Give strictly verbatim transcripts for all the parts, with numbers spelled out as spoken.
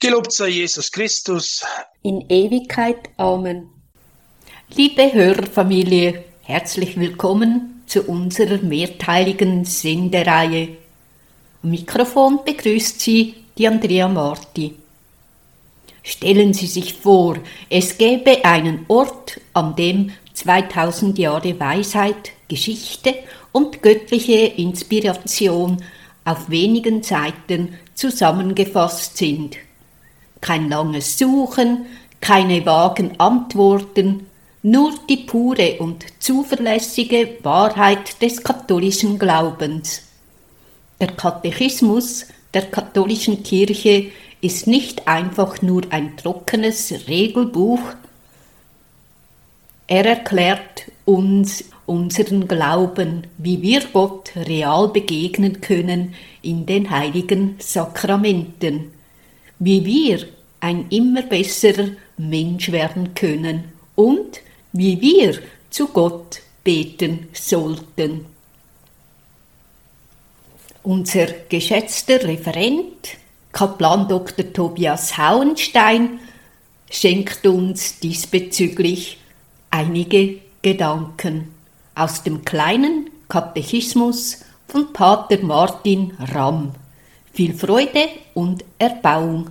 Gelobt sei Jesus Christus. In Ewigkeit. Amen. Liebe Hörerfamilie, herzlich willkommen zu unserer mehrteiligen Sendereihe. Am Mikrofon begrüßt Sie die Andrea Marti. Stellen Sie sich vor, es gäbe einen Ort, an dem zweitausend Jahre Weisheit, Geschichte und göttliche Inspiration auf wenigen Seiten zusammengefasst sind. Kein langes Suchen, keine vagen Antworten, nur die pure und zuverlässige Wahrheit des katholischen Glaubens. Der Katechismus der katholischen Kirche ist nicht einfach nur ein trockenes Regelbuch. Er erklärt uns unseren Glauben, wie wir Gott real begegnen können in den heiligen Sakramenten, wie wir ein immer besserer Mensch werden können und wie wir zu Gott beten sollten. Unser geschätzter Referent, Kaplan Doktor Tobias Hauenstein, schenkt uns diesbezüglich einige Gedanken aus dem kleinen Katechismus von Pater Martin Ramm. Viel Freude und Erbauung.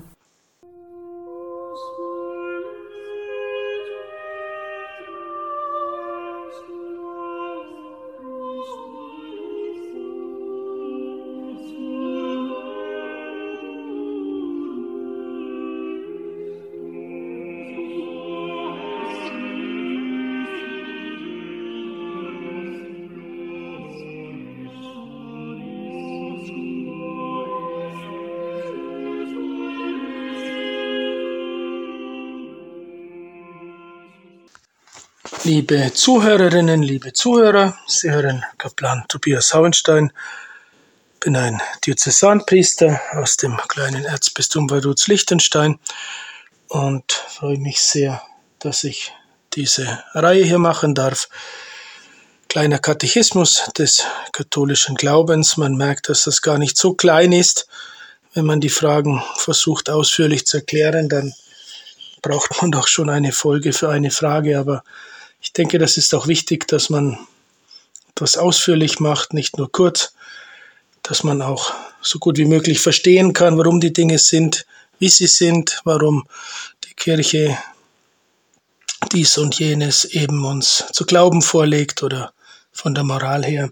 Liebe Zuhörerinnen, liebe Zuhörer, Sie hören Kaplan Tobias Hauenstein. Ich bin ein Diözesanpriester aus dem kleinen Erzbistum Vaduz-Liechtenstein und freue mich sehr, dass ich diese Reihe hier machen darf. Kleiner Katechismus des katholischen Glaubens. Man merkt, dass das gar nicht so klein ist. Wenn man die Fragen versucht ausführlich zu erklären, dann braucht man doch schon eine Folge für eine Frage, aber ich denke, das ist auch wichtig, dass man das ausführlich macht, nicht nur kurz, dass man auch so gut wie möglich verstehen kann, warum die Dinge sind, wie sie sind, warum die Kirche dies und jenes eben uns zu glauben vorlegt oder von der Moral her.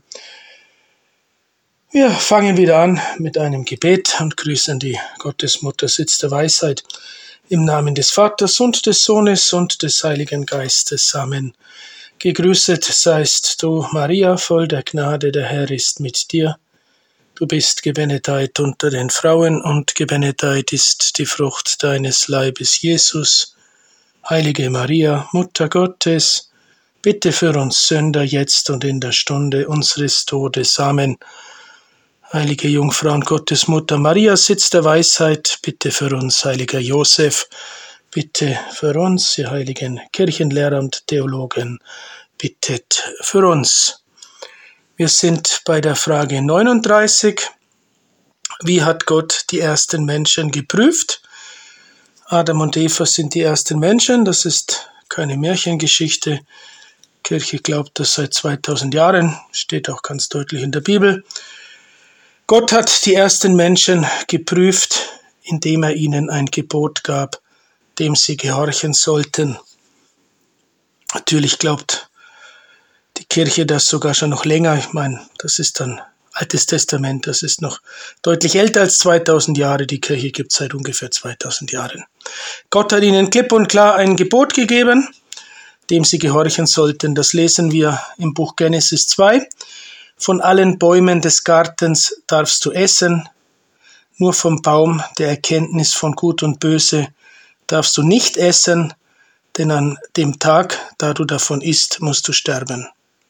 Wir fangen wieder an mit einem Gebet und grüßen die Gottesmutter, Sitz der Weisheit. Im Namen des Vaters und des Sohnes und des Heiligen Geistes. Amen. Gegrüßet seist du, Maria, voll der Gnade, der Herr ist mit dir. Du bist gebenedeit unter den Frauen und gebenedeit ist die Frucht deines Leibes, Jesus. Heilige Maria, Mutter Gottes, bitte für uns Sünder jetzt und in der Stunde unseres Todes. Amen. Heilige Jungfrau und Gottesmutter Maria, Sitz der Weisheit, bitte für uns, heiliger Josef, bitte für uns, ihr heiligen Kirchenlehrer und Theologen, bittet für uns. Wir sind bei der Frage neununddreißig. Wie hat Gott die ersten Menschen geprüft? Adam und Eva sind die ersten Menschen, das ist keine Märchengeschichte. Die Kirche glaubt das seit zweitausend Jahren, steht auch ganz deutlich in der Bibel. Gott hat die ersten Menschen geprüft, indem er ihnen ein Gebot gab, dem sie gehorchen sollten. Natürlich glaubt die Kirche das sogar schon noch länger. Ich meine, das ist dann Altes Testament, das ist noch deutlich älter als zweitausend Jahre. Die Kirche gibt es seit ungefähr zweitausend Jahren. Gott hat ihnen klipp und klar ein Gebot gegeben, dem sie gehorchen sollten. Das lesen wir im Buch Genesis zwei. Von allen Bäumen des Gartens darfst du essen, nur vom Baum der Erkenntnis von Gut und Böse darfst du nicht essen, denn an dem Tag, da du davon isst, musst du sterben.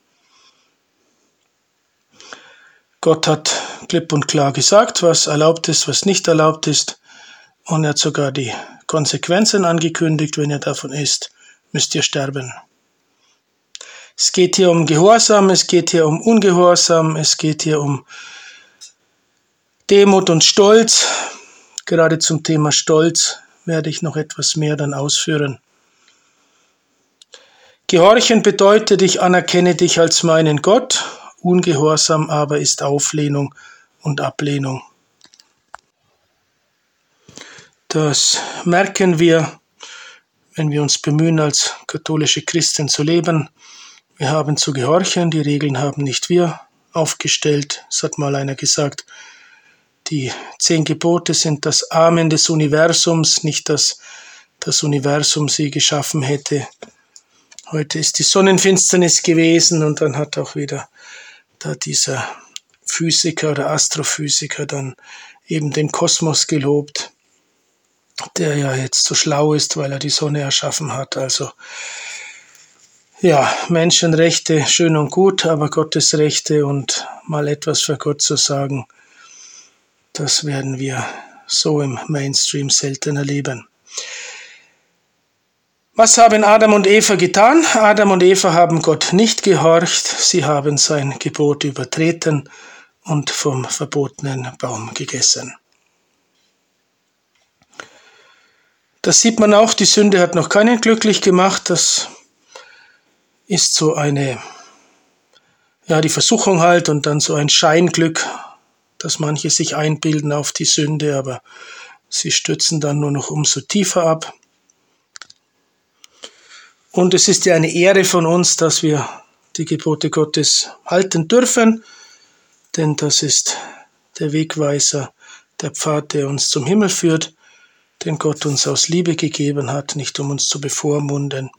Gott hat klipp und klar gesagt, was erlaubt ist, was nicht erlaubt ist, und er hat sogar die Konsequenzen angekündigt, wenn ihr davon isst, müsst ihr sterben. Es geht hier um Gehorsam, es geht hier um Ungehorsam, es geht hier um Demut und Stolz. Gerade zum Thema Stolz werde ich noch etwas mehr dann ausführen. Gehorchen bedeutet, ich anerkenne dich als meinen Gott, Ungehorsam aber ist Auflehnung und Ablehnung. Das merken wir, wenn wir uns bemühen, als katholische Christen zu leben. Wir haben zu gehorchen, die Regeln haben nicht wir aufgestellt. Es hat mal einer gesagt, die zehn Gebote sind das Amen des Universums, nicht dass das Universum sie geschaffen hätte. Heute ist die Sonnenfinsternis gewesen und dann hat auch wieder da dieser Physiker oder Astrophysiker dann eben den Kosmos gelobt, der ja jetzt so schlau ist, weil er die Sonne erschaffen hat. Also ja, Menschenrechte schön und gut, aber Gottes Rechte und mal etwas für Gott zu sagen, das werden wir so im Mainstream selten erleben. Was haben Adam und Eva getan? Adam und Eva haben Gott nicht gehorcht, sie haben sein Gebot übertreten und vom verbotenen Baum gegessen. Das sieht man auch, die Sünde hat noch keinen glücklich gemacht, das ist so eine, ja, die Versuchung halt und dann so ein Scheinglück, dass manche sich einbilden auf die Sünde, aber sie stürzen dann nur noch umso tiefer ab. Und es ist ja eine Ehre von uns, dass wir die Gebote Gottes halten dürfen, denn das ist der Wegweiser, der Pfad, der uns zum Himmel führt, den Gott uns aus Liebe gegeben hat, nicht um uns zu bevormunden.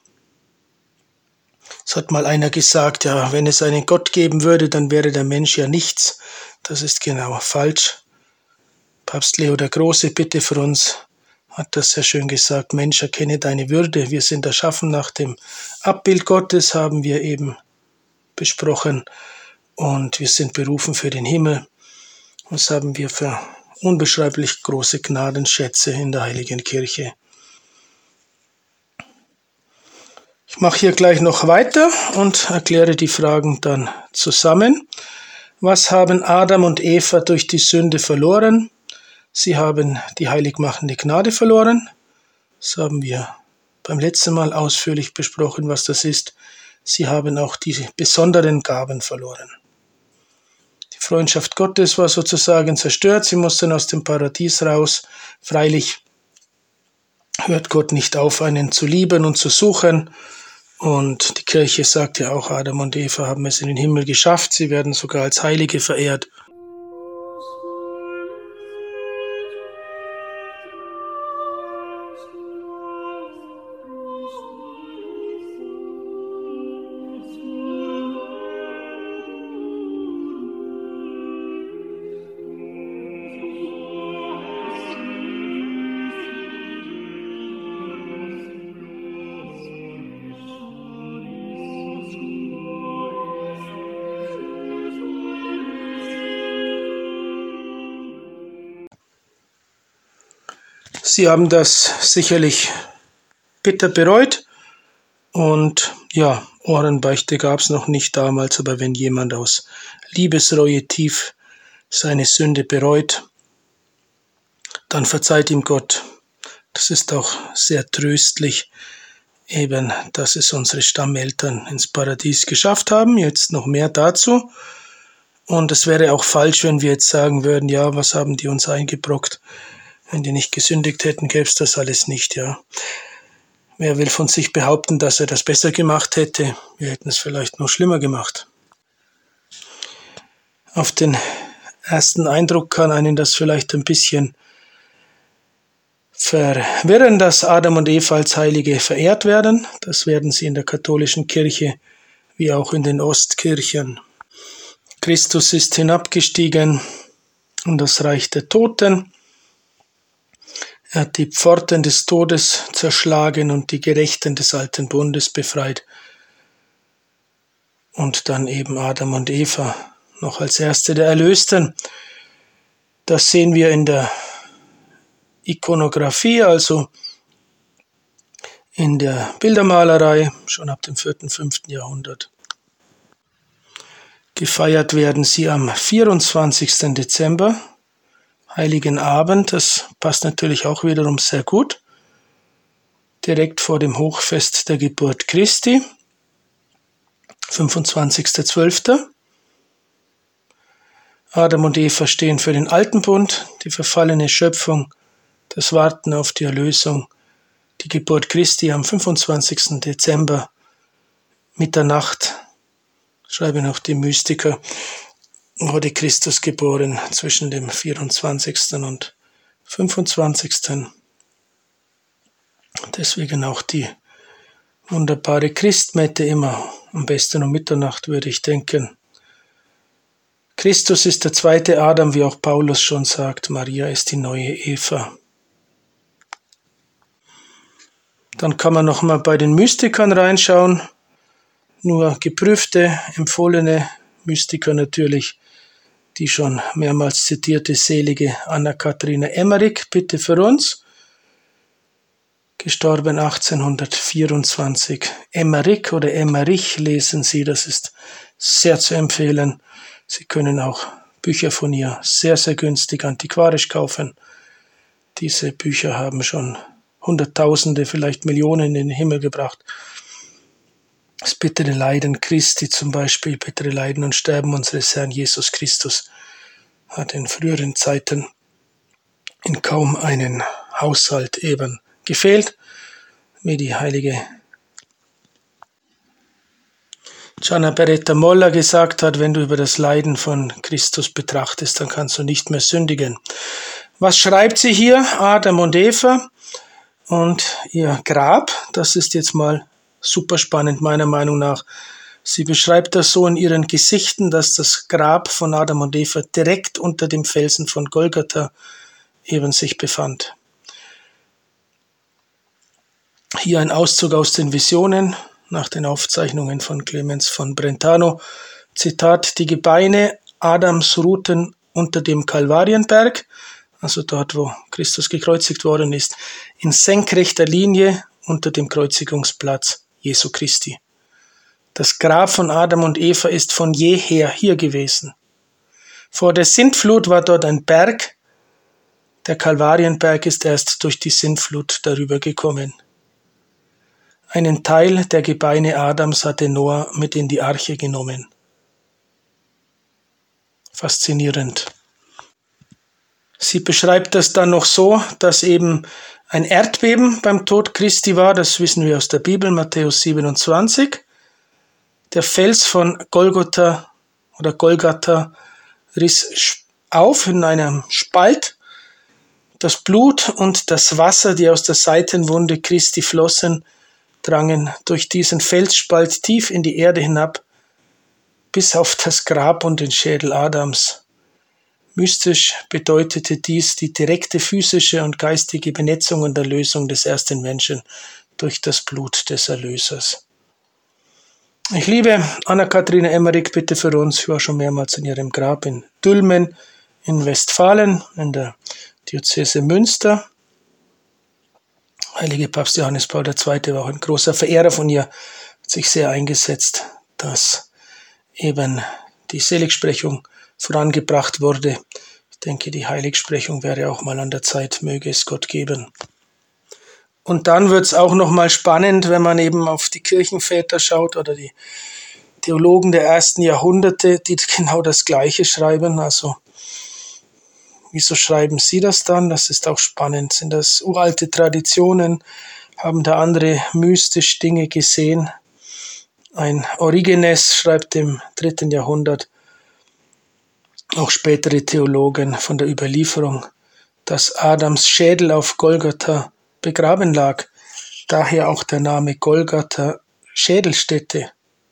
Es hat mal einer gesagt, ja, wenn es einen Gott geben würde, dann wäre der Mensch ja nichts. Das ist genau falsch. Papst Leo der Große, bitte für uns, hat das sehr schön gesagt, Mensch, erkenne deine Würde. Wir sind erschaffen nach dem Abbild Gottes, haben wir eben besprochen. Und wir sind berufen für den Himmel. Was haben wir für unbeschreiblich große Gnadenschätze in der Heiligen Kirche. Ich mache hier gleich noch weiter und erkläre die Fragen dann zusammen. Was haben Adam und Eva durch die Sünde verloren? Sie haben die heiligmachende Gnade verloren. Das haben wir beim letzten Mal ausführlich besprochen, was das ist. Sie haben auch die besonderen Gaben verloren. Die Freundschaft Gottes war sozusagen zerstört. Sie mussten aus dem Paradies raus. Freilich hört Gott nicht auf, einen zu lieben und zu suchen. Und die Kirche sagt ja auch, Adam und Eva haben es in den Himmel geschafft. Sie werden sogar als Heilige verehrt. Sie haben das sicherlich bitter bereut und ja, Ohrenbeichte gab es noch nicht damals, aber wenn jemand aus Liebesreue tief seine Sünde bereut, dann verzeiht ihm Gott. Das ist auch sehr tröstlich, eben, dass es unsere Stammeltern ins Paradies geschafft haben. Jetzt noch mehr dazu. Und es wäre auch falsch, wenn wir jetzt sagen würden, ja, was haben die uns eingebrockt? Wenn die nicht gesündigt hätten, gäbe es das alles nicht, ja. Wer will von sich behaupten, dass er das besser gemacht hätte? Wir hätten es vielleicht noch schlimmer gemacht. Auf den ersten Eindruck kann einen das vielleicht ein bisschen verwirren, dass Adam und Eva als Heilige verehrt werden. Das werden sie in der katholischen Kirche wie auch in den Ostkirchen. Christus ist hinabgestiegen in das Reich der Toten. Er hat die Pforten des Todes zerschlagen und die Gerechten des alten Bundes befreit. Und dann eben Adam und Eva noch als Erste der Erlösten. Das sehen wir in der Ikonographie, also in der Bildermalerei, schon ab dem vierten, fünften Jahrhundert. Gefeiert werden sie am vierundzwanzigsten Dezember, Heiligen Abend, das passt natürlich auch wiederum sehr gut, direkt vor dem Hochfest der Geburt Christi, fünfundzwanzigster zwölfter Adam und Eva stehen für den alten Bund, die verfallene Schöpfung, das Warten auf die Erlösung, die Geburt Christi am fünfundzwanzigsten Dezember, Mitternacht, schreiben auch die Mystiker, wurde Christus geboren zwischen dem vierundzwanzigsten und fünfundzwanzigsten Deswegen auch die wunderbare Christmette immer, am besten um Mitternacht würde ich denken. Christus ist der zweite Adam, wie auch Paulus schon sagt, Maria ist die neue Eva. Dann kann man nochmal bei den Mystikern reinschauen, nur geprüfte, empfohlene Mystiker natürlich, die schon mehrmals zitierte selige Anna-Katharina Emmerich, bitte für uns, gestorben achtzehnhundertvierundzwanzig. Emmerich oder Emmerich lesen Sie, das ist sehr zu empfehlen. Sie können auch Bücher von ihr sehr, sehr günstig antiquarisch kaufen. Diese Bücher haben schon Hunderttausende, vielleicht Millionen in den Himmel gebracht. Das bittere Leiden Christi zum Beispiel, bittere Leiden und Sterben unseres Herrn Jesus Christus hat in früheren Zeiten in kaum einen Haushalt eben gefehlt, wie die heilige Gianna Beretta Molla gesagt hat, wenn du über das Leiden von Christus betrachtest, dann kannst du nicht mehr sündigen. Was schreibt sie hier? Adam und Eva und ihr Grab, das ist jetzt mal super spannend meiner Meinung nach. Sie beschreibt das so in ihren Gesichten, dass das Grab von Adam und Eva direkt unter dem Felsen von Golgatha eben sich befand. Hier ein Auszug aus den Visionen nach den Aufzeichnungen von Clemens von Brentano. Zitat: Die Gebeine Adams ruhten unter dem Kalvarienberg, also dort, wo Christus gekreuzigt worden ist, in senkrechter Linie unter dem Kreuzigungsplatz Jesu Christi. Das Grab von Adam und Eva ist von jeher hier gewesen. Vor der Sintflut war dort ein Berg. Der Kalvarienberg ist erst durch die Sintflut darüber gekommen. Einen Teil der Gebeine Adams hatte Noah mit in die Arche genommen. Faszinierend. Sie beschreibt das dann noch so, dass eben ein Erdbeben beim Tod Christi war, das wissen wir aus der Bibel, Matthäus siebenundzwanzig. Der Fels von Golgotha oder Golgatha riss auf in einem Spalt. Das Blut und das Wasser, die aus der Seitenwunde Christi flossen, drangen durch diesen Felsspalt tief in die Erde hinab, bis auf das Grab und den Schädel Adams. Mystisch bedeutete dies die direkte physische und geistige Benetzung und Erlösung des ersten Menschen durch das Blut des Erlösers. Ich liebe Anna-Katharina Emmerich, bitte für uns. Ich war schon mehrmals in ihrem Grab in Dülmen in Westfalen, in der Diözese Münster. Heilige Papst Johannes Paul der Zweite war auch ein großer Verehrer von ihr, hat sich sehr eingesetzt, dass eben die Seligsprechung vorangebracht wurde. Ich denke, die Heiligsprechung wäre auch mal an der Zeit, möge es Gott geben. Und dann wird es auch nochmal spannend, wenn man eben auf die Kirchenväter schaut oder die Theologen der ersten Jahrhunderte, die genau das Gleiche schreiben. Also wieso schreiben sie das dann? Das ist auch spannend. Sind das uralte Traditionen? Haben da andere mystisch Dinge gesehen? Ein Origenes schreibt im dritten Jahrhundert, auch spätere Theologen von der Überlieferung, dass Adams Schädel auf Golgatha begraben lag. Daher auch der Name Golgatha, Schädelstätte.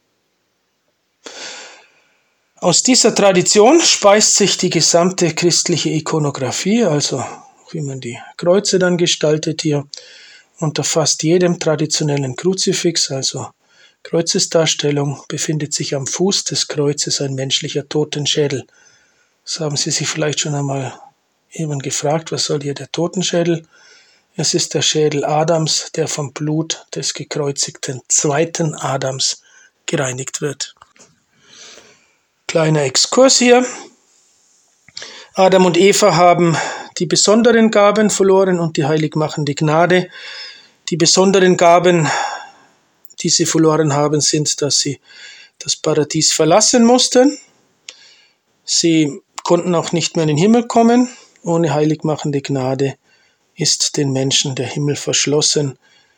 Aus dieser Tradition speist sich die gesamte christliche Ikonographie, also wie man die Kreuze dann gestaltet hier, unter fast jedem traditionellen Kruzifix, also Kreuzesdarstellung, befindet sich am Fuß des Kreuzes ein menschlicher Totenschädel. Das haben Sie sich vielleicht schon einmal eben gefragt, was soll hier der Totenschädel? Es ist der Schädel Adams, der vom Blut des gekreuzigten zweiten Adams gereinigt wird. Kleiner Exkurs hier. Adam und Eva haben die besonderen Gaben verloren und die heiligmachende Gnade. Die besonderen Gaben, die sie verloren haben, sind, dass sie das Paradies verlassen mussten. Sie konnten auch nicht mehr in den Himmel kommen. Ohne heiligmachende Gnade ist den Menschen der Himmel verschlossen.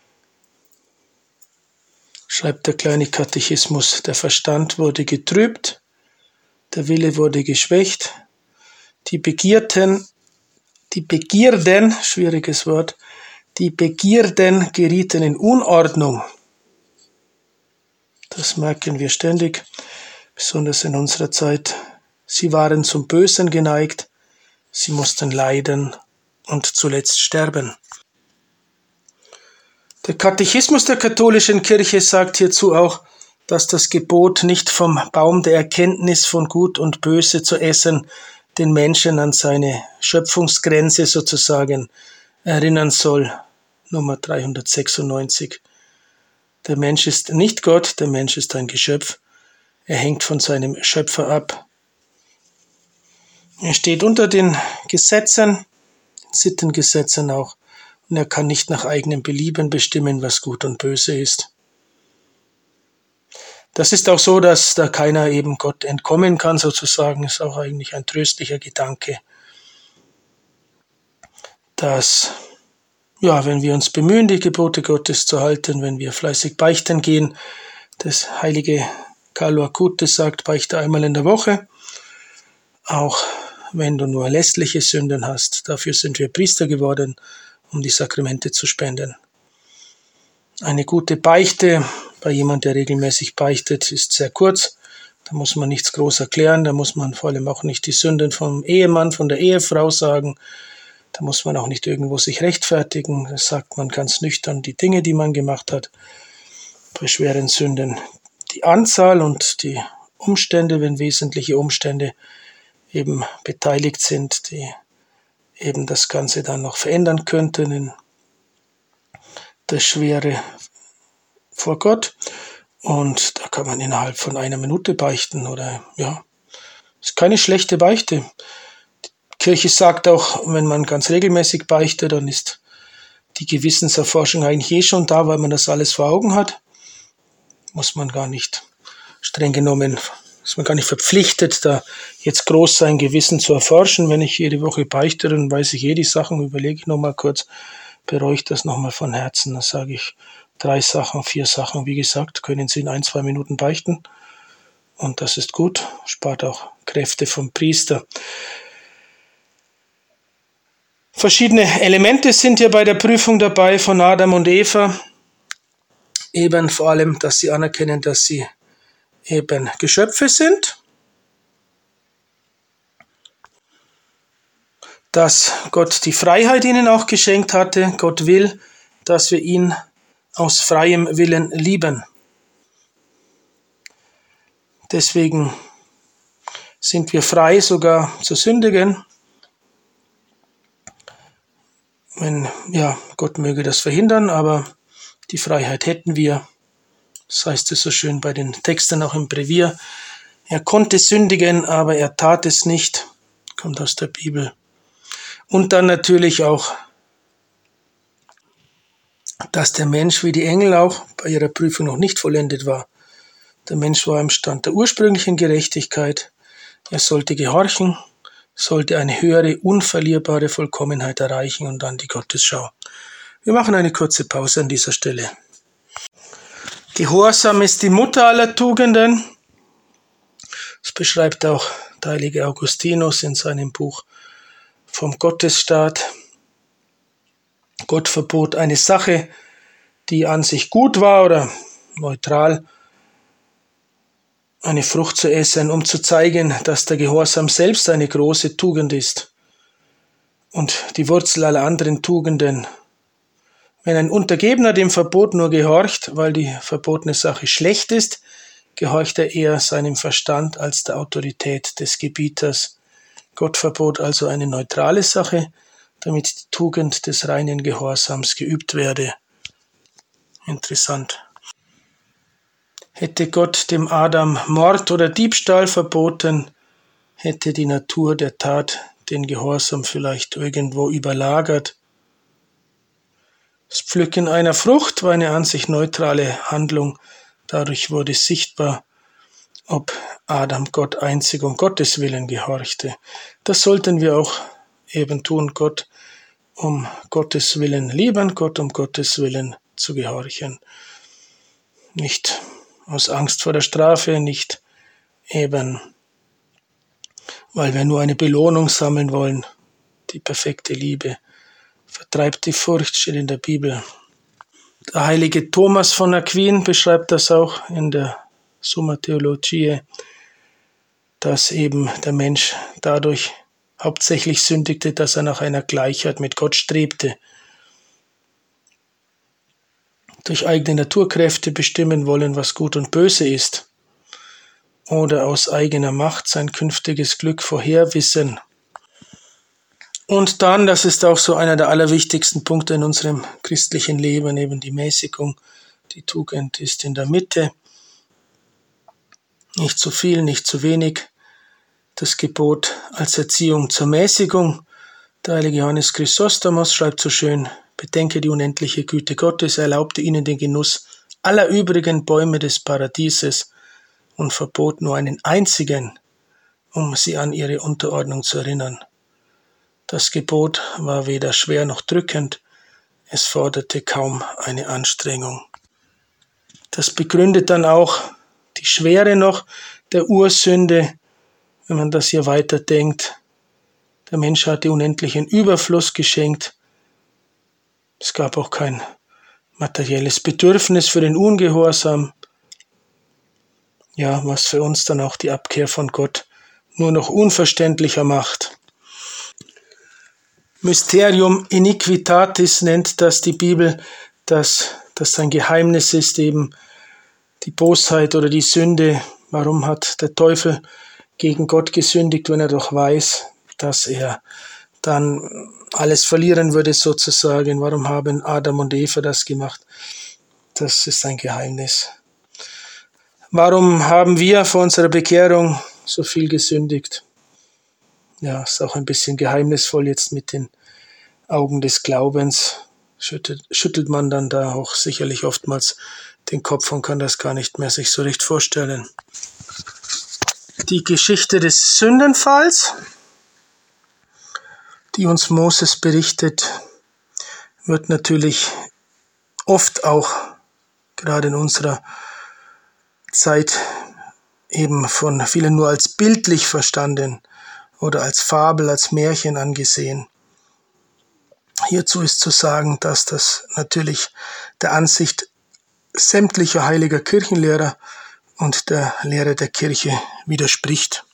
Schreibt der kleine Katechismus, der Verstand wurde getrübt, der Wille wurde geschwächt, die Begierden, die Begierden, schwieriges Wort, die Begierden gerieten in Unordnung. Das merken wir ständig, besonders in unserer Zeit. Sie waren zum Bösen geneigt, sie mussten leiden und zuletzt sterben. Der Katechismus der katholischen Kirche sagt hierzu auch, dass das Gebot, nicht vom Baum der Erkenntnis von Gut und Böse zu essen, den Menschen an seine Schöpfungsgrenze sozusagen erinnern soll. Nummer dreihundertsechsundneunzig. Der Mensch ist nicht Gott, der Mensch ist ein Geschöpf. Er hängt von seinem Schöpfer ab. Er steht unter den Gesetzen, Sittengesetzen auch, und er kann nicht nach eigenem Belieben bestimmen, was gut und böse ist. Das ist auch so, dass da keiner eben Gott entkommen kann, sozusagen, ist auch eigentlich ein tröstlicher Gedanke, dass, ja, wenn wir uns bemühen, die Gebote Gottes zu halten, wenn wir fleißig beichten gehen, das heilige Carlo Acutis sagt, beichte einmal in der Woche, auch wenn du nur lästliche Sünden hast. Dafür sind wir Priester geworden, um die Sakramente zu spenden. Eine gute Beichte bei jemand, der regelmäßig beichtet, ist sehr kurz. Da muss man nichts groß erklären, da muss man vor allem auch nicht die Sünden vom Ehemann, von der Ehefrau sagen. Da muss man auch nicht irgendwo sich rechtfertigen. Da sagt man ganz nüchtern die Dinge, die man gemacht hat. Bei schweren Sünden die Anzahl und die Umstände, wenn wesentliche Umstände eben beteiligt sind, die eben das Ganze dann noch verändern könnten in der Schwere vor Gott. Und da kann man innerhalb von einer Minute beichten oder, ja, ist keine schlechte Beichte. Die Kirche sagt auch, wenn man ganz regelmäßig beichtet, dann ist die Gewissenserforschung eigentlich eh schon da, weil man das alles vor Augen hat. Muss man gar nicht streng genommen, ist man gar nicht verpflichtet, da jetzt groß sein Gewissen zu erforschen. Wenn ich jede Woche beichte, dann weiß ich eh die Sachen, überlege ich nochmal kurz, bereue ich das nochmal von Herzen. Dann sage ich drei Sachen, vier Sachen, wie gesagt, können Sie in ein, zwei Minuten beichten. Und das ist gut, spart auch Kräfte vom Priester. Verschiedene Elemente sind hier bei der Prüfung dabei von Adam und Eva. Eben vor allem, dass sie anerkennen, dass sie eben Geschöpfe sind, dass Gott die Freiheit ihnen auch geschenkt hatte. Gott will, dass wir ihn aus freiem Willen lieben. Deswegen sind wir frei, sogar zu sündigen. Wenn, ja, Gott möge das verhindern, aber die Freiheit hätten wir. Das heißt es so schön bei den Texten auch im Brevier. Er konnte sündigen, aber er tat es nicht. Kommt aus der Bibel. Und dann natürlich auch, dass der Mensch wie die Engel auch bei ihrer Prüfung noch nicht vollendet war. Der Mensch war im Stand der ursprünglichen Gerechtigkeit. Er sollte gehorchen, sollte eine höhere, unverlierbare Vollkommenheit erreichen und dann die Gottesschau. Wir machen eine kurze Pause an dieser Stelle. Gehorsam ist die Mutter aller Tugenden. Das beschreibt auch der heilige Augustinus in seinem Buch vom Gottesstaat. Gott verbot eine Sache, die an sich gut war oder neutral, eine Frucht zu essen, um zu zeigen, dass der Gehorsam selbst eine große Tugend ist und die Wurzel aller anderen Tugenden. Wenn ein Untergebener dem Verbot nur gehorcht, weil die verbotene Sache schlecht ist, gehorcht er eher seinem Verstand als der Autorität des Gebieters. Gott verbot also eine neutrale Sache, damit die Tugend des reinen Gehorsams geübt werde. Interessant. Hätte Gott dem Adam Mord oder Diebstahl verboten, hätte die Natur der Tat den Gehorsam vielleicht irgendwo überlagert. Das Pflücken einer Frucht war eine an sich neutrale Handlung. Dadurch wurde sichtbar, ob Adam Gott einzig um Gottes Willen gehorchte. Das sollten wir auch eben tun, Gott um Gottes Willen lieben, Gott um Gottes Willen zu gehorchen. Nicht aus Angst vor der Strafe, nicht eben, weil wir nur eine Belohnung sammeln wollen. Die perfekte Liebe vertreibt die Furcht, steht in der Bibel. Der heilige Thomas von Aquin beschreibt das auch in der Summa Theologiae, dass eben der Mensch dadurch hauptsächlich sündigte, dass er nach einer Gleichheit mit Gott strebte. Durch eigene Naturkräfte bestimmen wollen, was gut und böse ist. Oder aus eigener Macht sein künftiges Glück vorherwissen. Und dann, das ist auch so einer der allerwichtigsten Punkte in unserem christlichen Leben, eben die Mäßigung. Die Tugend ist in der Mitte. Nicht zu viel, nicht zu wenig. Das Gebot als Erziehung zur Mäßigung. Der heilige Johannes Chrysostomos schreibt so schön: Bedenke die unendliche Güte Gottes, er erlaubte ihnen den Genuss aller übrigen Bäume des Paradieses und verbot nur einen einzigen, um sie an ihre Unterordnung zu erinnern. Das Gebot war weder schwer noch drückend, es forderte kaum eine Anstrengung. Das begründet dann auch die Schwere noch der Ursünde, wenn man das hier weiterdenkt. Der Mensch hatte unendlichen Überfluss geschenkt. Es gab auch kein materielles Bedürfnis für den Ungehorsam. Ja, was für uns dann auch die Abkehr von Gott nur noch unverständlicher macht. Mysterium iniquitatis nennt das die Bibel, dass das ein Geheimnis ist, eben die Bosheit oder die Sünde. Warum hat der Teufel gegen Gott gesündigt, wenn er doch weiß, dass er dann alles verlieren würde sozusagen? Warum haben Adam und Eva das gemacht? Das ist ein Geheimnis. Warum haben wir vor unserer Bekehrung so viel gesündigt? Ja, ist auch ein bisschen geheimnisvoll jetzt mit den Augen des Glaubens. Schüttelt, schüttelt man dann da auch sicherlich oftmals den Kopf und kann das gar nicht mehr sich so recht vorstellen. Die Geschichte des Sündenfalls, die uns Moses berichtet, wird natürlich oft auch, gerade in unserer Zeit, eben von vielen nur als bildlich verstanden oder als Fabel, als Märchen angesehen. Hierzu ist zu sagen, dass das natürlich der Ansicht sämtlicher heiliger Kirchenlehrer und der Lehre der Kirche widerspricht.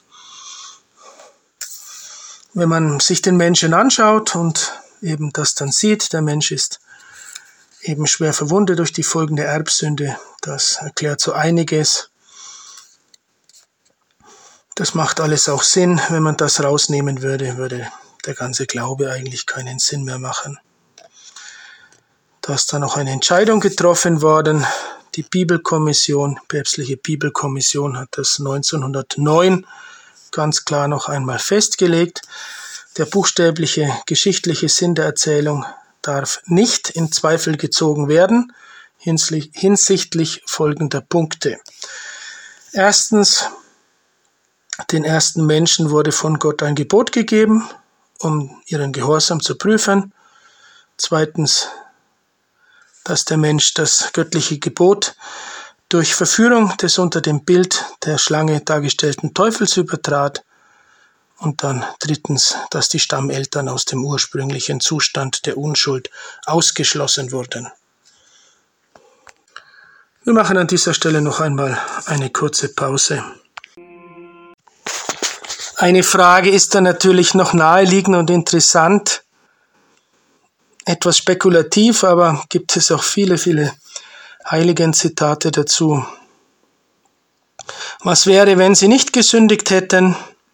Wenn man sich den Menschen anschaut und eben das dann sieht, der Mensch ist eben schwer verwundet durch die Folgen der Erbsünde, das erklärt so einiges. Das macht alles auch Sinn. Wenn man das rausnehmen würde, würde der ganze Glaube eigentlich keinen Sinn mehr machen. Da ist dann noch eine Entscheidung getroffen worden. Die Bibelkommission, päpstliche Bibelkommission, hat das neunzehnhundertneun ganz klar noch einmal festgelegt. Der buchstäbliche geschichtliche Sinn der Erzählung darf nicht in Zweifel gezogen werden, hinsichtlich folgender Punkte. Erstens, den ersten Menschen wurde von Gott ein Gebot gegeben, um ihren Gehorsam zu prüfen. Zweitens, dass der Mensch das göttliche Gebot durch Verführung des unter dem Bild der Schlange dargestellten Teufels übertrat. Und dann drittens, dass die Stammeltern aus dem ursprünglichen Zustand der Unschuld ausgeschlossen wurden. Wir machen an dieser Stelle noch einmal eine kurze Pause. Eine Frage ist dann natürlich noch naheliegend und interessant, etwas spekulativ, aber gibt es auch viele, viele Heiligenzitate dazu. Was wäre, wenn sie nicht gesündigt hätten?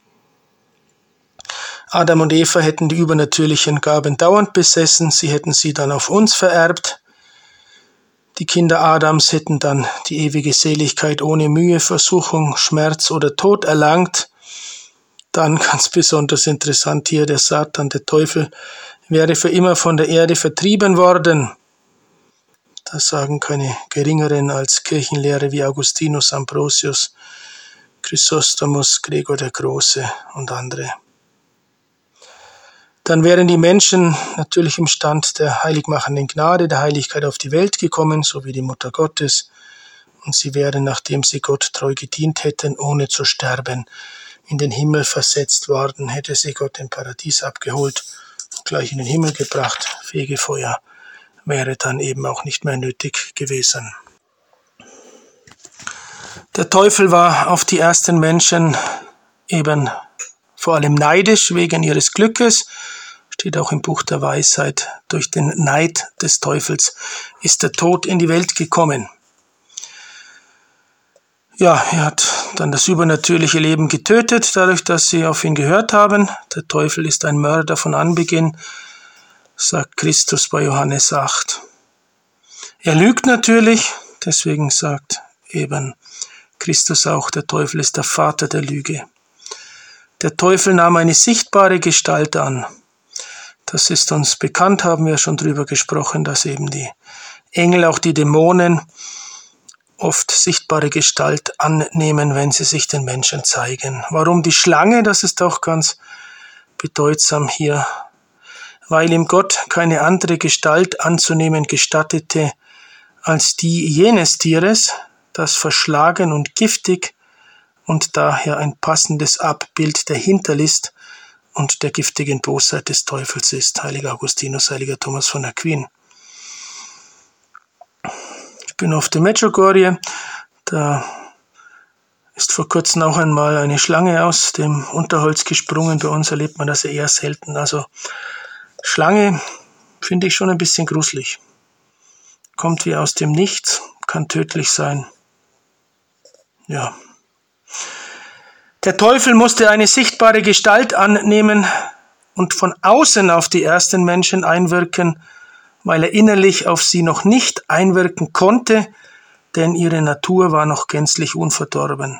Adam und Eva hätten die übernatürlichen Gaben dauernd besessen, sie hätten sie dann auf uns vererbt. Die Kinder Adams hätten dann die ewige Seligkeit ohne Mühe, Versuchung, Schmerz oder Tod erlangt. Dann ganz besonders interessant hier, der Satan, der Teufel, wäre für immer von der Erde vertrieben worden. Das sagen keine geringeren als Kirchenlehrer wie Augustinus, Ambrosius, Chrysostomus, Gregor der Große und andere. Dann wären die Menschen natürlich im Stand der heiligmachenden Gnade, der Heiligkeit auf die Welt gekommen, so wie die Mutter Gottes. Und sie wären, nachdem sie Gott treu gedient hätten, ohne zu sterben, in den Himmel versetzt worden, hätte sie Gott im Paradies abgeholt und gleich in den Himmel gebracht. Fegefeuer wäre dann eben auch nicht mehr nötig gewesen. Der Teufel war auf die ersten Menschen eben vor allem neidisch wegen ihres Glückes. Steht auch im Buch der Weisheit, durch den Neid des Teufels ist der Tod in die Welt gekommen. Ja, er hat dann das übernatürliche Leben getötet, dadurch, dass sie auf ihn gehört haben. Der Teufel ist ein Mörder von Anbeginn, sagt Christus bei Johannes acht. Er lügt natürlich, deswegen sagt eben Christus auch, der Teufel ist der Vater der Lüge. Der Teufel nahm eine sichtbare Gestalt an. Das ist uns bekannt, haben wir schon drüber gesprochen, dass eben die Engel, auch die Dämonen, oft sichtbare Gestalt annehmen, wenn sie sich den Menschen zeigen. Warum die Schlange? Das ist auch ganz bedeutsam hier. Weil ihm Gott keine andere Gestalt anzunehmen gestattete als die jenes Tieres, das verschlagen und giftig und daher ein passendes Abbild der Hinterlist und der giftigen Bosheit des Teufels ist. Heiliger Augustinus, heiliger Thomas von Aquin. Ich bin auf der Medjugorje, da ist vor kurzem auch einmal eine Schlange aus dem Unterholz gesprungen. Bei uns erlebt man das ja eher selten. Also Schlange finde ich schon ein bisschen gruselig. Kommt wie aus dem Nichts, kann tödlich sein. Ja. Der Teufel musste eine sichtbare Gestalt annehmen und von außen auf die ersten Menschen einwirken, weil er innerlich auf sie noch nicht einwirken konnte, denn ihre Natur war noch gänzlich unverdorben.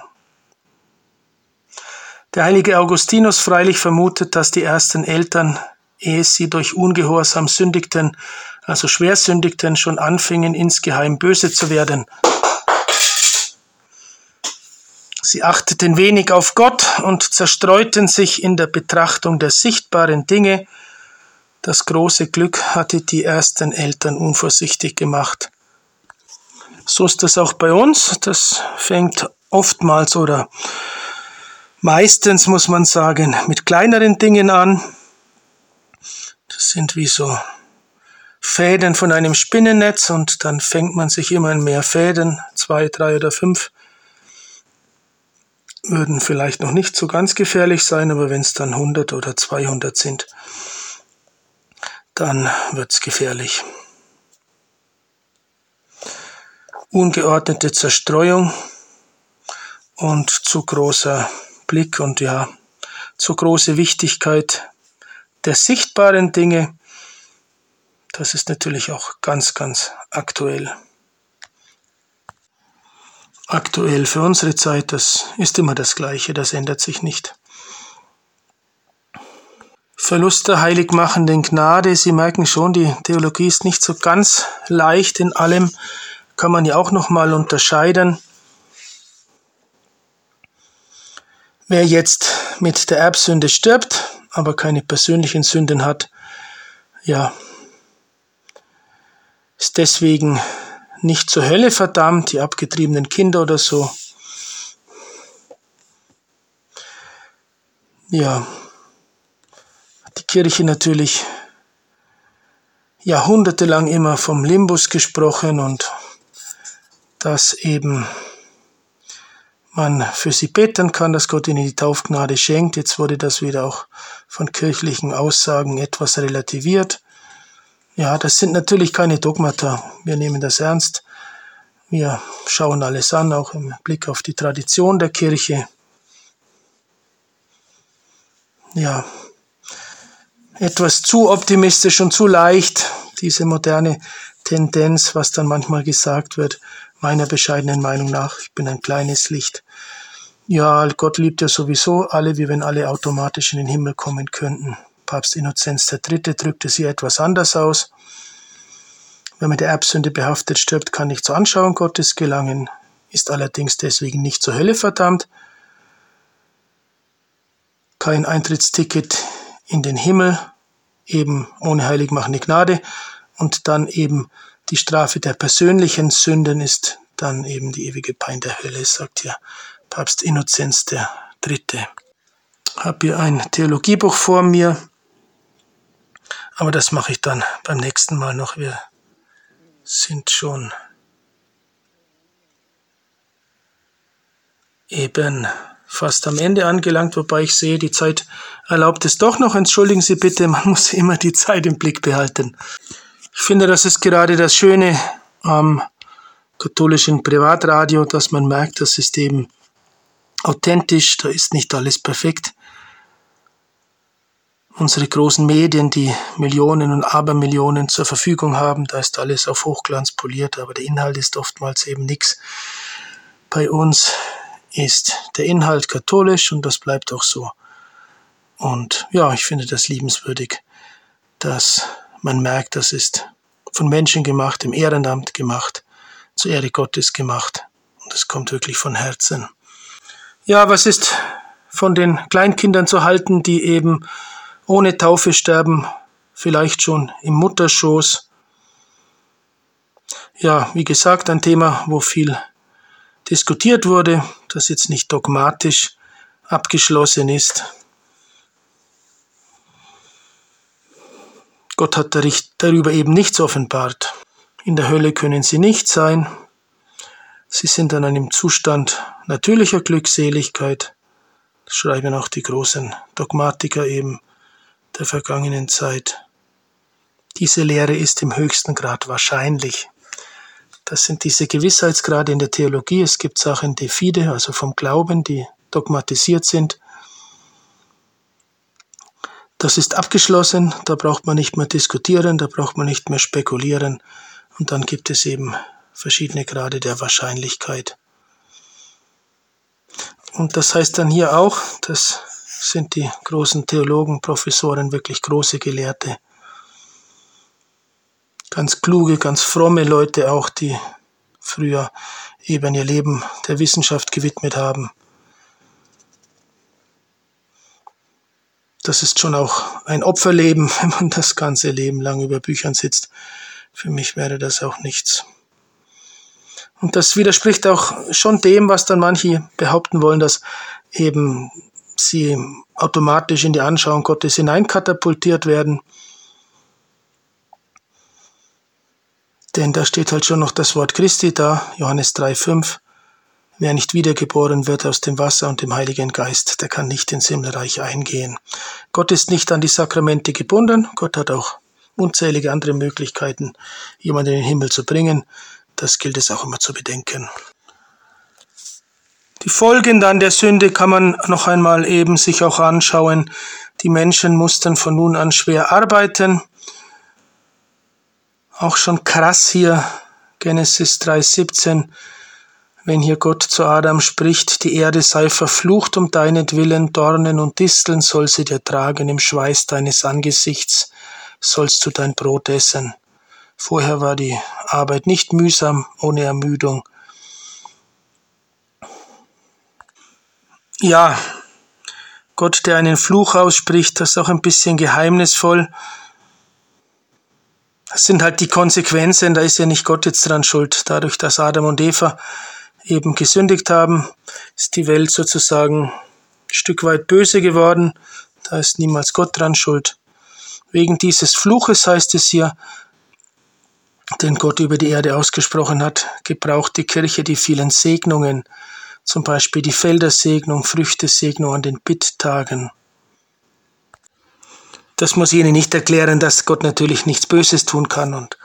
Der heilige Augustinus freilich vermutet, dass die ersten Eltern, ehe sie durch Ungehorsam sündigten, also schwer sündigten, schon anfingen, insgeheim böse zu werden. Sie achteten wenig auf Gott und zerstreuten sich in der Betrachtung der sichtbaren Dinge. Das große Glück hatte die ersten Eltern unvorsichtig gemacht. So ist das auch bei uns. Das fängt oftmals oder meistens, muss man sagen, mit kleineren Dingen an. Das sind wie so Fäden von einem Spinnennetz und dann fängt man sich immer in mehr Fäden, zwei, drei oder fünf. Würden vielleicht noch nicht so ganz gefährlich sein, aber wenn es dann hundert oder zweihundert sind, dann wird es gefährlich. Ungeordnete Zerstreuung und zu großer Blick und ja, zu große Wichtigkeit der sichtbaren Dinge, das ist natürlich auch ganz, ganz aktuell. Aktuell für unsere Zeit, das ist immer das Gleiche, das ändert sich nicht. Verlust der heiligmachenden Gnade, Sie merken schon, die Theologie ist nicht so ganz leicht, in allem kann man ja auch nochmal unterscheiden. Wer jetzt mit der Erbsünde stirbt, aber keine persönlichen Sünden hat, ja, ist deswegen nicht zur Hölle verdammt, die abgetriebenen Kinder oder so. Ja, die Kirche natürlich jahrhundertelang immer vom Limbus gesprochen und dass eben man für sie beten kann, dass Gott ihnen die Taufgnade schenkt. Jetzt wurde das wieder auch von kirchlichen Aussagen etwas relativiert. Ja, das sind natürlich keine Dogmata. Wir nehmen das ernst. Wir schauen alles an, auch im Blick auf die Tradition der Kirche. Ja, etwas zu optimistisch und zu leicht, diese moderne Tendenz, was dann manchmal gesagt wird, meiner bescheidenen Meinung nach. Ich bin ein kleines Licht. Ja, Gott liebt ja sowieso alle, wie wenn alle automatisch in den Himmel kommen könnten. Papst Innozenz der Dritte drückte sie etwas anders aus. Wer mit der Erbsünde behaftet stirbt, kann nicht zur Anschauung Gottes gelangen, ist allerdings deswegen nicht zur Hölle verdammt. Kein Eintrittsticket in den Himmel, eben ohne heiligmachende Gnade. Und dann eben die Strafe der persönlichen Sünden ist dann eben die ewige Pein der Hölle, sagt hier Papst Innozenz der Dritte. Ich habe hier ein Theologiebuch vor mir, aber das mache ich dann beim nächsten Mal noch. Wir sind schon eben fast am Ende angelangt, wobei ich sehe, die Zeit erlaubt es doch noch. Entschuldigen Sie bitte, man muss immer die Zeit im Blick behalten. Ich finde, das ist gerade das Schöne am katholischen Privatradio, dass man merkt, das ist eben authentisch, da ist nicht alles perfekt. Unsere großen Medien, die Millionen und Abermillionen zur Verfügung haben, da ist alles auf Hochglanz poliert, aber der Inhalt ist oftmals eben nichts. Bei uns ist der Inhalt katholisch und das bleibt auch so. Und ja, ich finde das liebenswürdig, dass man merkt, das ist von Menschen gemacht, im Ehrenamt gemacht, zur Ehre Gottes gemacht und es kommt wirklich von Herzen. Ja, was ist von den Kleinkindern zu halten, die eben ohne Taufe sterben, vielleicht schon im Mutterschoß? Ja, wie gesagt, ein Thema, wo viel diskutiert wurde, das jetzt nicht dogmatisch abgeschlossen ist. Gott hat darüber eben nichts offenbart. In der Hölle können sie nicht sein. Sie sind in einem Zustand natürlicher Glückseligkeit. Das schreiben auch die großen Dogmatiker eben der vergangenen Zeit. Diese Lehre ist im höchsten Grad wahrscheinlich. Das sind diese Gewissheitsgrade in der Theologie. Es gibt Sachen de fide, also vom Glauben, die dogmatisiert sind. Das ist abgeschlossen, da braucht man nicht mehr diskutieren, da braucht man nicht mehr spekulieren. Und dann gibt es eben verschiedene Grade der Wahrscheinlichkeit. Und das heißt dann hier auch, das sind die großen Theologen, Professoren, wirklich große Gelehrte. Ganz kluge, ganz fromme Leute auch, die früher eben ihr Leben der Wissenschaft gewidmet haben. Das ist schon auch ein Opferleben, wenn man das ganze Leben lang über Büchern sitzt. Für mich wäre das auch nichts. Und das widerspricht auch schon dem, was dann manche behaupten wollen, dass eben sie automatisch in die Anschauung Gottes hineinkatapultiert werden. Denn da steht halt schon noch das Wort Christi da, Johannes drei fünf. Wer nicht wiedergeboren wird aus dem Wasser und dem Heiligen Geist, der kann nicht ins Himmelreich eingehen. Gott ist nicht an die Sakramente gebunden. Gott hat auch unzählige andere Möglichkeiten, jemanden in den Himmel zu bringen. Das gilt es auch immer zu bedenken. Die Folgen dann der Sünde kann man noch einmal eben sich auch anschauen. Die Menschen mussten von nun an schwer arbeiten. Auch schon krass hier, Genesis drei siebzehn, wenn hier Gott zu Adam spricht, die Erde sei verflucht um deinetwillen, Dornen und Disteln soll sie dir tragen, im Schweiß deines Angesichts sollst du dein Brot essen. Vorher war die Arbeit nicht mühsam, ohne Ermüdung. Ja, Gott, der einen Fluch ausspricht, das ist auch ein bisschen geheimnisvoll. Das sind halt die Konsequenzen, da ist ja nicht Gott jetzt dran schuld. Dadurch, dass Adam und Eva eben gesündigt haben, ist die Welt sozusagen ein Stück weit böse geworden. Da ist niemals Gott dran schuld. Wegen dieses Fluches heißt es hier, den Gott über die Erde ausgesprochen hat, gebraucht die Kirche die vielen Segnungen, zum Beispiel die Feldersegnung, Früchtesegnung an den Bitttagen. Das muss ich Ihnen nicht erklären, dass Gott natürlich nichts Böses tun kann und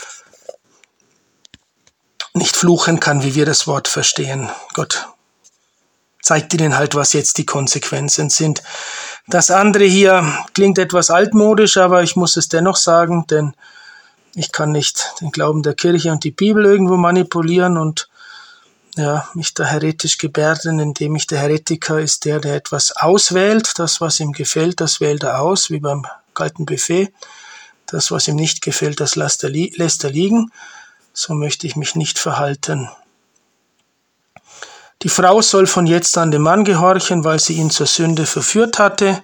nicht fluchen kann, wie wir das Wort verstehen. Gott zeigt Ihnen halt, was jetzt die Konsequenzen sind. Das andere hier klingt etwas altmodisch, aber ich muss es dennoch sagen, denn ich kann nicht den Glauben der Kirche und die Bibel irgendwo manipulieren und ja, mich da heretisch gebärden, indem ich der Heretiker ist der, der etwas auswählt. Das, was ihm gefällt, das wählt er aus, wie beim kalten Buffet. Das, was ihm nicht gefällt, das lässt er, li- lässt er liegen. So möchte ich mich nicht verhalten. Die Frau soll von jetzt an dem Mann gehorchen, weil sie ihn zur Sünde verführt hatte.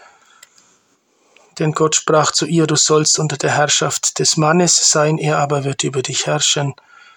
Denn Gott sprach zu ihr, du sollst unter der Herrschaft des Mannes sein, er aber wird über dich herrschen.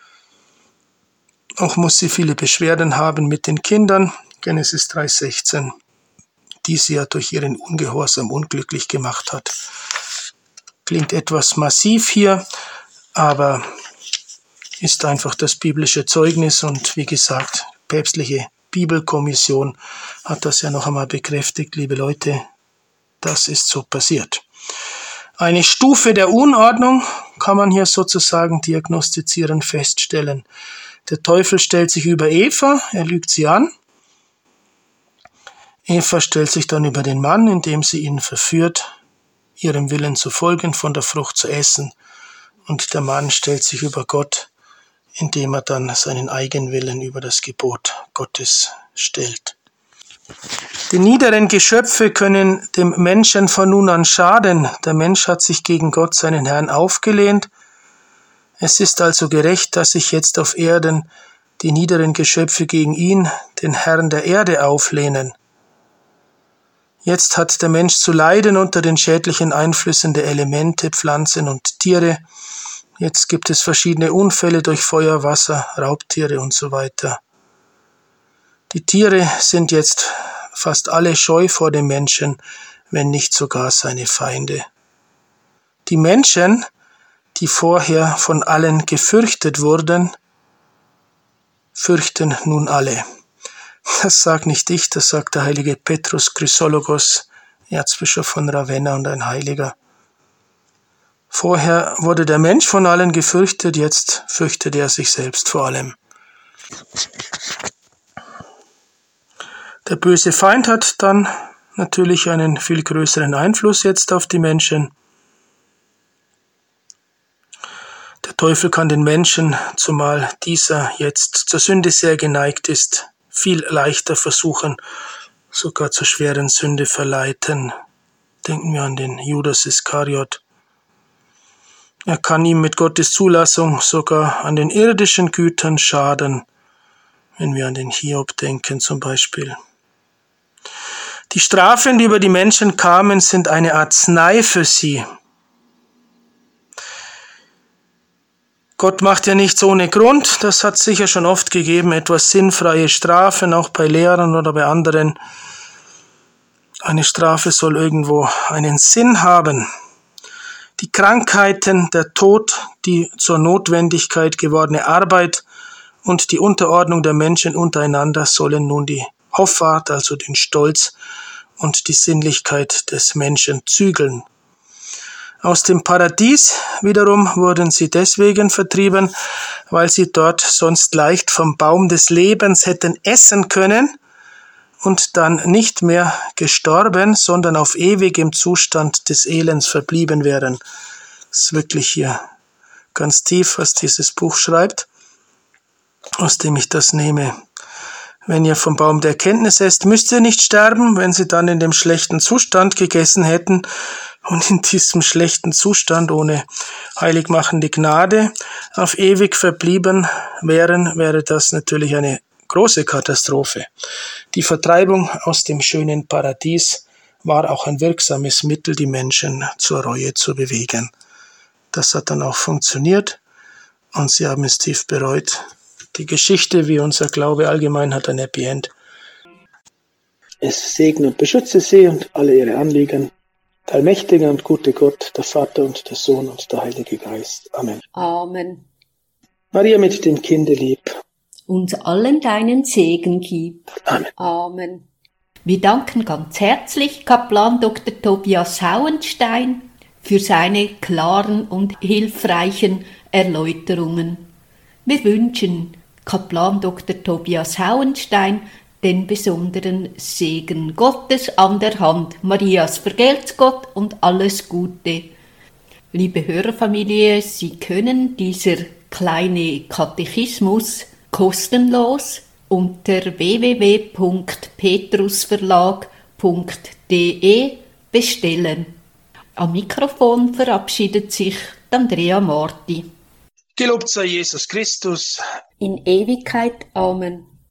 Auch muss sie viele Beschwerden haben mit den Kindern, Genesis drei sechzehn, die sie ja durch ihren Ungehorsam unglücklich gemacht hat. Klingt etwas massiv hier, aber ist einfach das biblische Zeugnis und wie gesagt, päpstliche Bibelkommission hat das ja noch einmal bekräftigt, liebe Leute, das ist so passiert. Eine Stufe der Unordnung kann man hier sozusagen diagnostizieren, feststellen. Der Teufel stellt sich über Eva, er lügt sie an. Eva stellt sich dann über den Mann, indem sie ihn verführt, ihrem Willen zu folgen, von der Frucht zu essen. Und der Mann stellt sich über Gott, indem er dann seinen Eigenwillen über das Gebot Gottes stellt. Die niederen Geschöpfe können dem Menschen von nun an schaden. Der Mensch hat sich gegen Gott, seinen Herrn, aufgelehnt. Es ist also gerecht, dass sich jetzt auf Erden die niederen Geschöpfe gegen ihn, den Herrn der Erde, auflehnen. Jetzt hat der Mensch zu leiden unter den schädlichen Einflüssen der Elemente, Pflanzen und Tiere. Jetzt gibt es verschiedene Unfälle durch Feuer, Wasser, Raubtiere und so weiter. Die Tiere sind jetzt fast alle scheu vor dem Menschen, wenn nicht sogar seine Feinde. Die Menschen, die vorher von allen gefürchtet wurden, fürchten nun alle. Das sagt nicht ich, das sagt der heilige Petrus Chrysologos, Erzbischof von Ravenna und ein Heiliger. Vorher wurde der Mensch von allen gefürchtet, jetzt fürchtet er sich selbst vor allem. Der böse Feind hat dann natürlich einen viel größeren Einfluss jetzt auf die Menschen. Der Teufel kann den Menschen, zumal dieser jetzt zur Sünde sehr geneigt ist, viel leichter versuchen, sogar zur schweren Sünde verleiten. Denken wir an den Judas Iskariot. Er kann ihm mit Gottes Zulassung sogar an den irdischen Gütern schaden, wenn wir an den Hiob denken zum Beispiel. Die Strafen, die über die Menschen kamen, sind eine Arznei für sie. Gott macht ja nichts ohne Grund, das hat es sicher schon oft gegeben, etwas sinnfreie Strafen, auch bei Lehrern oder bei anderen. Eine Strafe soll irgendwo einen Sinn haben. Die Krankheiten, der Tod, die zur Notwendigkeit gewordene Arbeit und die Unterordnung der Menschen untereinander sollen nun die Hoffart, also den Stolz und die Sinnlichkeit des Menschen zügeln. Aus dem Paradies wiederum wurden sie deswegen vertrieben, weil sie dort sonst leicht vom Baum des Lebens hätten essen können und dann nicht mehr gestorben, sondern auf ewig im Zustand des Elends verblieben wären. Das ist wirklich hier ganz tief, was dieses Buch schreibt, aus dem ich das nehme. Wenn ihr vom Baum der Erkenntnis esst, müsst ihr nicht sterben, wenn sie dann in dem schlechten Zustand gegessen hätten und in diesem schlechten Zustand ohne heiligmachende Gnade auf ewig verblieben wären, wäre das natürlich eine große Katastrophe. Die Vertreibung aus dem schönen Paradies war auch ein wirksames Mittel, die Menschen zur Reue zu bewegen. Das hat dann auch funktioniert und sie haben es tief bereut. Die Geschichte, wie unser Glaube allgemein, hat ein Happy End. Es segne und beschütze sie und alle ihre Anliegen. Der allmächtige und gute Gott, der Vater und der Sohn und der Heilige Geist. Amen. Amen. Maria mit dem Kinde lieb. Uns allen deinen Segen gib. Amen. Amen. Wir danken ganz herzlich Kaplan Doktor Tobias Hauenstein für seine klaren und hilfreichen Erläuterungen. Wir wünschen Kaplan Doktor Tobias Hauenstein den besonderen Segen Gottes an der Hand Marias vergelt's Gott und alles Gute. Liebe Hörerfamilie, Sie können dieser kleine Katechismus kostenlos unter w w w punkt petrusverlag punkt d e bestellen. Am Mikrofon verabschiedet sich Andrea Marti. Gelobt sei Jesus Christus. In Ewigkeit. Amen.